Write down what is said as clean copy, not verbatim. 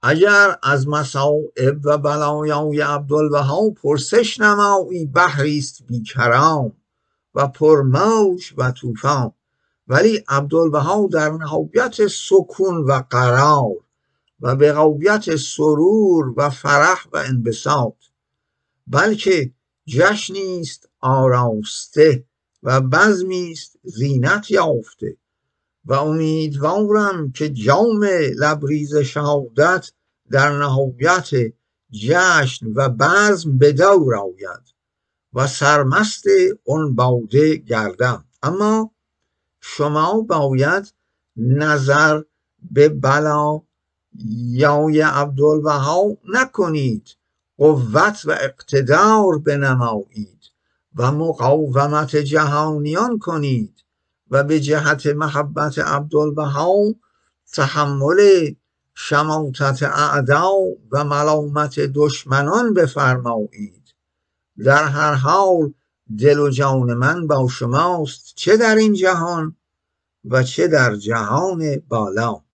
اگر از مصائب و بلایای عبدالوهاب پرسش نمایی، بحریست بیکران و پرموج و طوفان. ولی عبدالبها در نهایت سکون و قرار و به غایت سرور و فرح و انبساط، بلکه جشنی است آراسته و بزمی است زینت یافته و امیدوارم که جام لبریز شهادت در نهایت جشن و بزم به دور آید و سرمست آن باده گردم. اما شما باید نظر به بلایای عبدالوهاب نکنید، قوت و اقتدار بنمایید و مقاومت جهانیان کنید و به جهت محبت عبدالوهاب تحمل شماتت اعدا و ملامت دشمنان بفرمایید. در هر حال دل و جان من با شماست، چه در این جهان و چه در جهان بالا.